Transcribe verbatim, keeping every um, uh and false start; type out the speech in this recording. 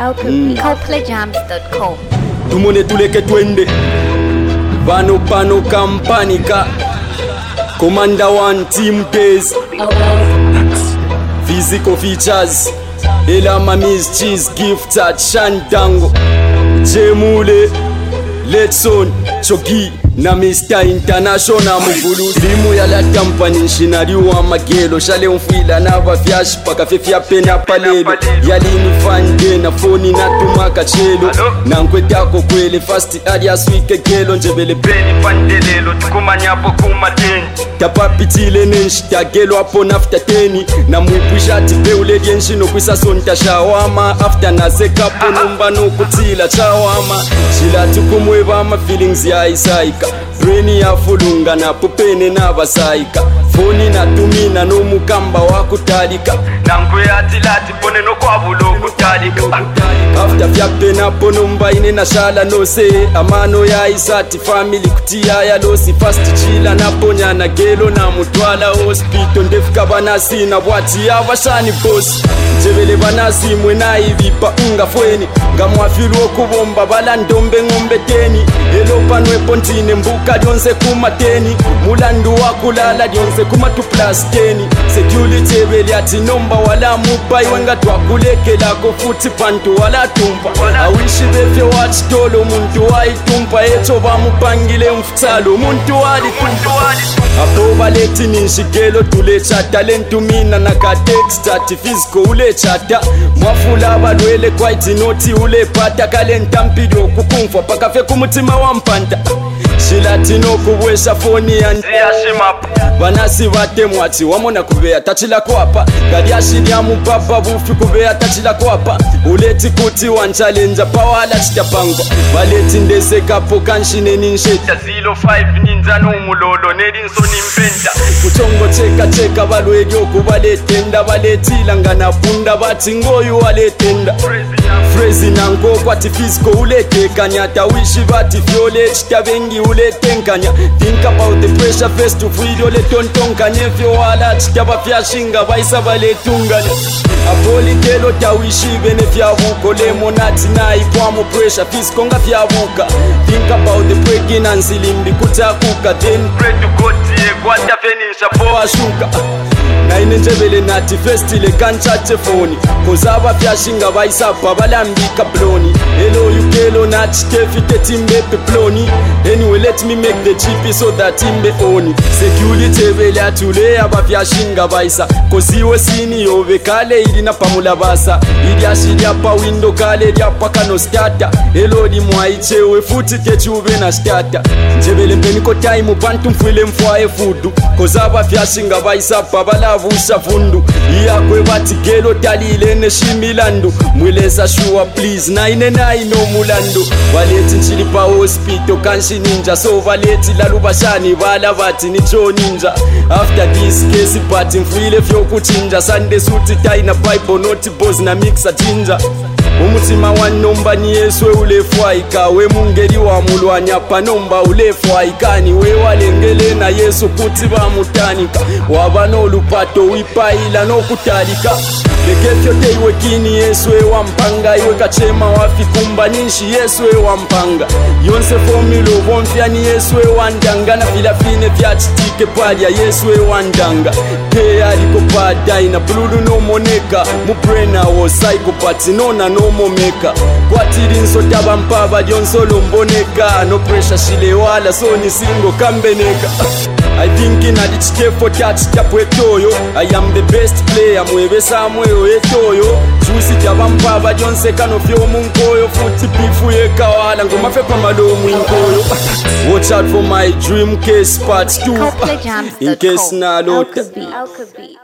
mm. coplay jams dot com. Tumone tuleke twende Vano pano kampanika Commander one team days Physical features Ela mami's cheese gift at Shandango Jemule Letson Chogi na Mister International mvulu limu ya la company shinari wa magelo shale mfila na vafyash paka fefya pena palelo yalini fande na phone na tumaka chelo na nkwetako kwele fast alias wike gelo njebele beni fandelelo tukumanya po kumateni tapapitile nenshita gelo hapo nafta teni na mwipushati beule yenshino kwisa sonta shawama after na zekapo numba no kutila chawama shila tukumweba ama feelings ya isaika Brainy ya fulunga na pupene na basaika Foni na tumina no mukamba wa kutalika Nangwe atilati pone no kwa bulo kutalika After vyape na ponumba ine na shala no se Amano ya isati family kutia ya losi Fast chila na ponya na gelo na mutwala hospital Ndefika banasi na wati ya vashani boss Jebele banasi mwena hivipa unga fweni Ngamwafilu okubomba bala ndombe ngombe teni Elo panwe pontine mbuka dionse kumateni Mulandu wakulala dionse kumatu plus teni Security ebeli ati nomba wala mupa Iwenga twakuleke lako futi pantu wala tumpa Awishi befye watch tolo muntu waitumpa Eto ba mupangile mfutalo muntu wali tumpa Apo baleti ninshigelo tule chata Lentu mina na ka text ati fiziko ule chata Mwafula balwele kwa iti noti ule pata Kalenta mpidio kukumfwa paka fe kumutima wa mpanta Shilatino kubwesha foni ya Ziyashimapu Banasi vate mwati wamona kubea tachila kwapa Gadiashi ya mupapa bufi kubea tachila kwapa Uleti kuti one challenger pawala chitapangwa Baleti ndese kapo kanshine ninsheta zero five ninja no mulolo nedinso nimpenda Kuchongo cheka cheka balwege okubaletenda Baletila ngana bunda bati ngoyu waletenda Frezi nango kwa tifiziko uletekanya Tawishi bati fiole chitabengi uletenkanya Think about the pressure face to video letontonkanya Fyo wala chitaba fyashinga baisa baletunganya Apoli kelo tawishi bene fyabuko Lemonati na ipwamo pressure fiziko nga fyabuka Think about the pregnancy limbi kutakuka Then pray to God tiye kwa tafenisha po ashuka na inenjebele nati festile kanchache foni Kozaba fyashinga baisapa balambika ploni Hello you kelo nati kefite timbe peploni Anyway let me make the chippy so that timbe oni Security ebele atule aba fyashinga baisa Koziwe sini yove kale ili na pamula basa Ili ashili apa window kale ili apa kano starter Hello di mwaichewe futi kechube na starter Njebele mpeniko time pantu mfwile mfwae fudu Kozaba fyashinga baisa pabala vusha fundu Iyakwe bati gelo talile ne shimilandu Mweleza shua please na ine na ino mulandu Valeti nchili pa hospital kanshi ninja So valeti lalubashani vala bati ni cho ninja After this case pati mfwile fyo kuchinja Sunday suti taina bible noti boz na mixa jinja Umutima wa nomba ni Yesu ulefwaika We mungeri wa mulwanya panomba ulefwaika Ni we walengele na Yesu kuti ba mutanika Wabano lupato wipaila no kutalika Lekefyo teiwe kini Yesu ewa mpanga Iwe kachema wafikumba ninshi Yesu ewa mpanga Yonse formilo bonfya ni Yesu ewa ndanga Na filafine fya chitike palya Yesu ewa ndanga Ke aliko padai na blulu no moneka Muprena wo psychopath nona no momeka Kwatiri nso taba mpaba Jonso lomboneka No pressure shile wala so ni singo kambeneka I think in a ditch for catch tap wetoyo I am the best player mwebe samweo etoyo Chusi taba mpaba Jonse kano fyo munkoyo Futi pifu ye kawala ngoma fepa malo mwinkoyo Watch out for my dream case part two In case na lota Alkabeat.